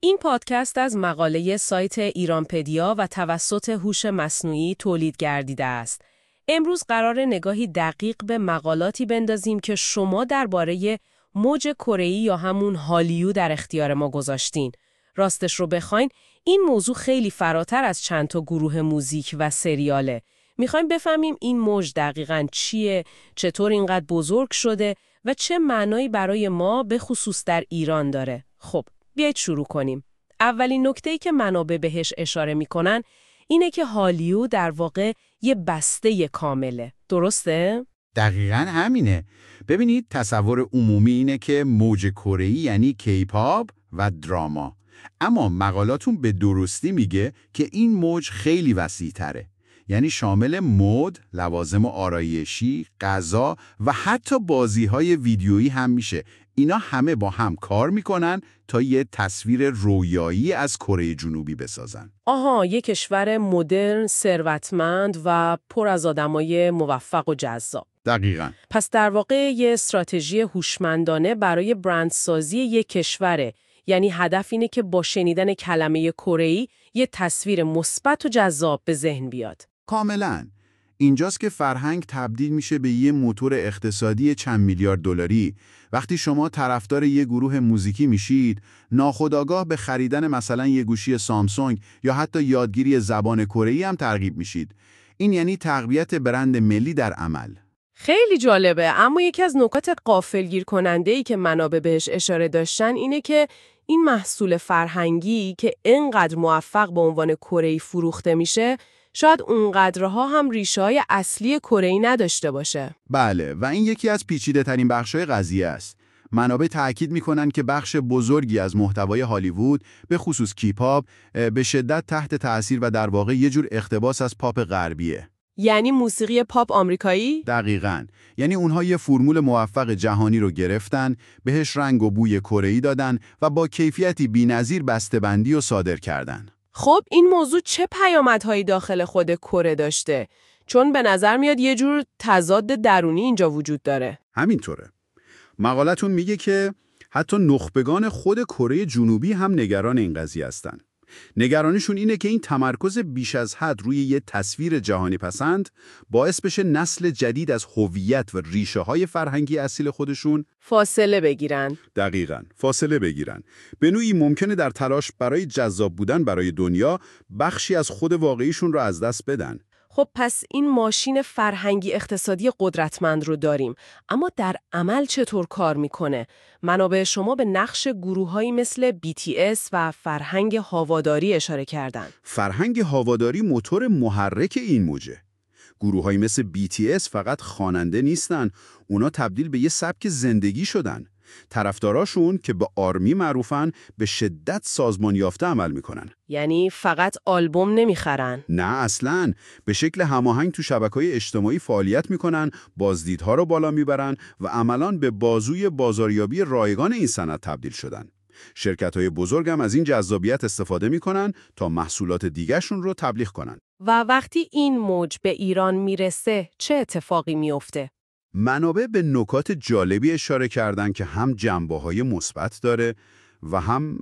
این پادکست از مقاله سایت ایرانپدیا و توسط هوش مصنوعی تولید گردیده است. امروز قرار نگاهی دقیق به مقالاتی بندازیم که شما درباره موج کره‌ای یا همون هالیو در اختیار ما گذاشتین. راستش رو بخواین، این موضوع خیلی فراتر از چند تا گروه موزیک و سریاله. میخوایم بفهمیم این موج دقیقاً چیه، چطور اینقدر بزرگ شده و چه معنایی برای ما به خصوص در ایران داره. خب، بیایید شروع کنیم. اولین نکته‌ای که منابع بهش اشاره میکنن اینه که هالیو در واقع یه بسته کامله. درسته؟ دقیقاً همینه. ببینید، تصور عمومی اینه که موج کره‌ای یعنی کیپاپ و دراما. اما مقالاتون به درستی میگه که این موج خیلی وسیع‌تره. یعنی شامل مد، لوازم آرایشی، غذا و حتی بازی‌های ویدیویی هم میشه. اینا همه با هم کار میکنن تا یه تصویر رویایی از کره جنوبی بسازن. آها، یه کشور مدرن، ثروتمند و پر از آدمای موفق و جذاب. دقیقاً. پس در واقع یه استراتژی هوشمندانه برای برندسازی یک کشوره. یعنی هدف اینه که با شنیدن کلمه کره‌ای یه تصویر مثبت و جذاب به ذهن بیاد. کاملاً. اینجاست که فرهنگ تبدیل میشه به یه موتور اقتصادی چند میلیارد دلاری. وقتی شما طرفدار یه گروه موزیکی میشید، ناخودآگاه به خریدن مثلا یه گوشی سامسونگ یا حتی یادگیری زبان کره‌ای هم ترغیب میشید. این یعنی تقویت برند ملی در عمل. خیلی جالبه، اما یکی از نکات غافلگیر کننده‌ای که منابع بهش اشاره داشتن اینه که این محصول فرهنگی که اینقدر موفق به عنوان کره‌ای فروخته میشه، شاید اونقدرها هم ریشه‌های اصلی کره‌ای نداشته باشه. بله، و این یکی از پیچیده‌ترین بخش‌های قضیه است. منابع تأکید می‌کنند که بخش بزرگی از محتوای هالیوود، به خصوص کیپاپ، به شدت تحت تأثیر و در واقع یه جور اقتباس از پاپ غربیه. یعنی موسیقی پاپ آمریکایی؟ دقیقاً. یعنی اونها یه فرمول موفق جهانی رو گرفتن، بهش رنگ و بوی کره‌ای دادن و با کیفیتی بی‌نظیر بسته‌بندی و صادر کردن. خب این موضوع چه پیامدهایی داخل خود کره داشته؟ چون به نظر میاد یه جور تضاد درونی اینجا وجود داره. همینطوره. مقالتون میگه که حتی نخبگان خود کره جنوبی هم نگران این قضیه هستن. نگرانیشون اینه که این تمرکز بیش از حد روی یه تصویر جهانی پسند باعث بشه نسل جدید از هویت و ریشه‌های فرهنگی اصیل خودشون فاصله بگیرن. دقیقاً، فاصله بگیرن. به نوعی ممکنه در تلاش برای جذاب بودن برای دنیا بخشی از خود واقعیشون رو از دست بدن. خب پس این ماشین فرهنگی اقتصادی قدرتمند رو داریم، اما در عمل چطور کار میکنه؟ منابع شما به نقش گروه‌هایی مثل BTS و فرهنگ هواداری اشاره کردن. فرهنگ هواداری موتور محرک این موجه. گروه‌هایی مثل BTS فقط خواننده نیستن، اونا تبدیل به یه سبک زندگی شدن. طرفداراشون که به آرمی معروفن به شدت سازمان یافته عمل میکنن. یعنی فقط آلبوم نمیخرن؟ نه اصلاً. به شکل هماهنگ تو شبکه‌های اجتماعی فعالیت میکنن، بازدیدها رو بالا میبرن و عملاً به بازوی بازاریابی رایگان این صنعت تبدیل شدن. شرکت‌های بزرگ هم از این جذابیت استفاده میکنن تا محصولات دیگرشون رو تبلیغ کنن. و وقتی این موج به ایران میرسه چه اتفاقی میفته؟ منابع به نکات جالبی اشاره کردن که هم جنبه‌های مثبت داره و هم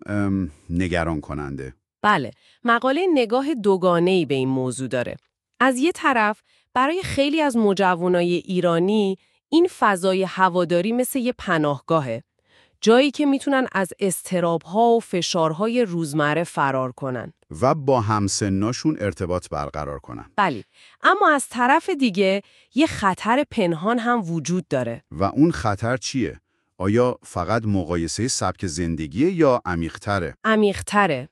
نگران کننده. بله، مقاله نگاه دوگانه‌ای به این موضوع داره. از یه طرف، برای خیلی از مجوانای ایرانی، این فضای هواداری مثل یه پناهگاهه. جایی که میتونن از اضطراب‌ها و فشارهای روزمره فرار کنن. و با همسناشون ارتباط برقرار کنن. بله، اما از طرف دیگه یه خطر پنهان هم وجود داره. و اون خطر چیه؟ آیا فقط مقایسه سبک زندگی یا عمیق‌تره؟ عمیق‌تره.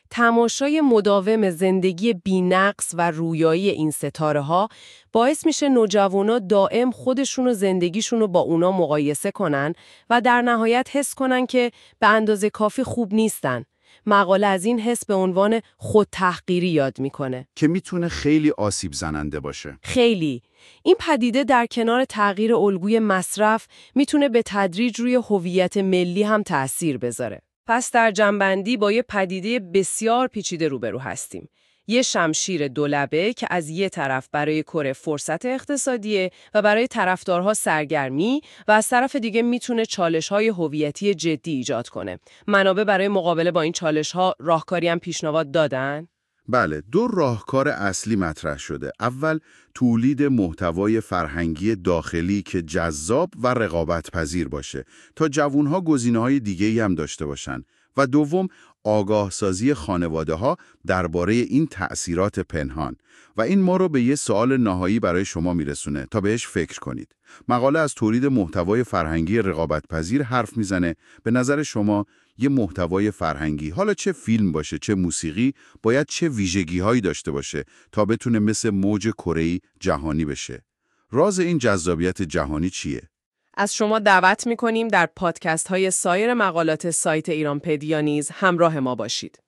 تماشای مداوم زندگی بی‌نقص و رویایی این ستاره‌ها باعث میشه نوجوانا دائم خودشون و زندگیشون رو با اونا مقایسه کنن و در نهایت حس کنن که به اندازه کافی خوب نیستن. مقاله از این حس به عنوان خودتحقیری یاد میکنه که میتونه خیلی آسیب زننده باشه. خیلی. این پدیده در کنار تغییر الگوی مصرف میتونه به تدریج روی هویت ملی هم تأثیر بذاره. پس در جنبندی با یه پدیده بسیار پیچیده روبرو هستیم. یه شمشیر دولبه که از یه طرف برای کره فرصت اقتصادیه و برای طرفدارها سرگرمی و از طرف دیگه میتونه چالش‌های هویتی جدی ایجاد کنه. منابع برای مقابله با این چالش‌ها راهکاری هم پیشنهاد دادن؟ بله، 2 راهکار اصلی مطرح شده. اول، تولید محتوای فرهنگی داخلی که جذاب و رقابت پذیر باشه تا جوانها گزینه‌های دیگه‌ای هم داشته باشن. و دوم، آگاه سازی خانواده‌ها درباره این تأثیرات پنهان. و این ما رو به یه سوال نهایی برای شما میرسونه تا بهش فکر کنید. مقاله از تولید محتوای فرهنگی رقابت پذیر حرف میزنه. به نظر شما یه محتوای فرهنگی، حالا چه فیلم باشه چه موسیقی، باید چه ویژگی‌هایی داشته باشه تا بتونه مثل موج کره‌ای جهانی بشه؟ راز این جذابیت جهانی چیه؟ از شما دعوت می‌کنیم در پادکست‌های سایر مقالات سایت ایرانپدیا نیز همراه ما باشید.